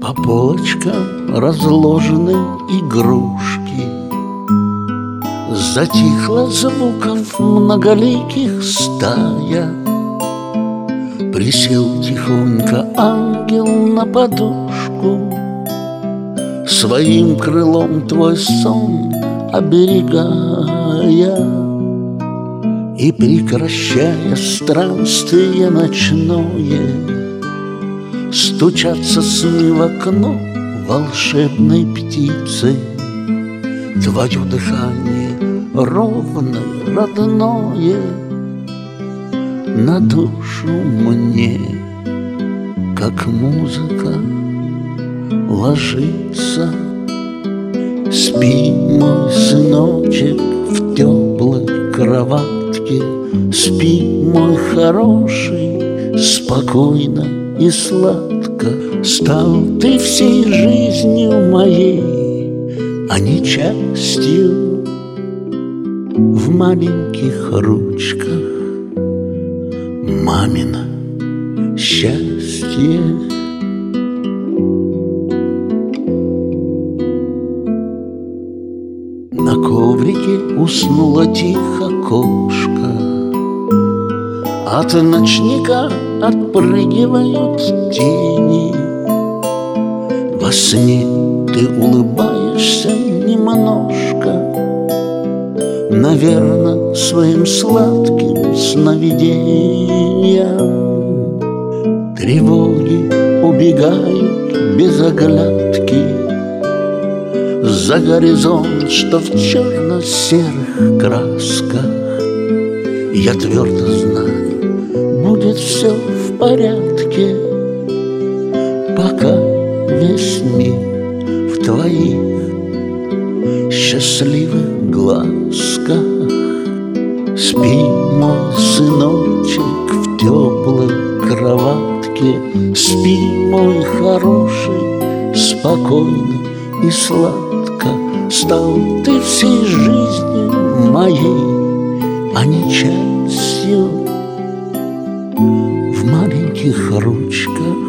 По полочкам разложены игрушки. Затихла звуков многоликих стая. Присел тихонько ангел на подушку, своим крылом твой сон оберегая и прекращая странствие ночное. Стучатся сны в окно волшебной птицы. Твое дыхание ровное, родное на душу мне, как музыка, ложится. Спи, мой сыночек, в теплой кроватке. Спи, мой хороший, спокойно и сладко. Стал ты всей жизнью моей, а не частью в маленьких ручках мамино счастье. На коврике уснула тихо кошка. От ночника отпрыгивают тени. Во сне ты улыбаешься немножко, наверно, своим сладким сновидением. Тревоги убегают без оглядки за горизонт, что в черно-серых красках. Я твердо знаю, будет все в порядке, пока весь мир в твоих счастливых глазках. Спи, мой сыночек, в теплой кроватке. Спи, мой хороший, спокойно и сладко. Стал ты всей жизнью моей, а не частью в маленьких ручках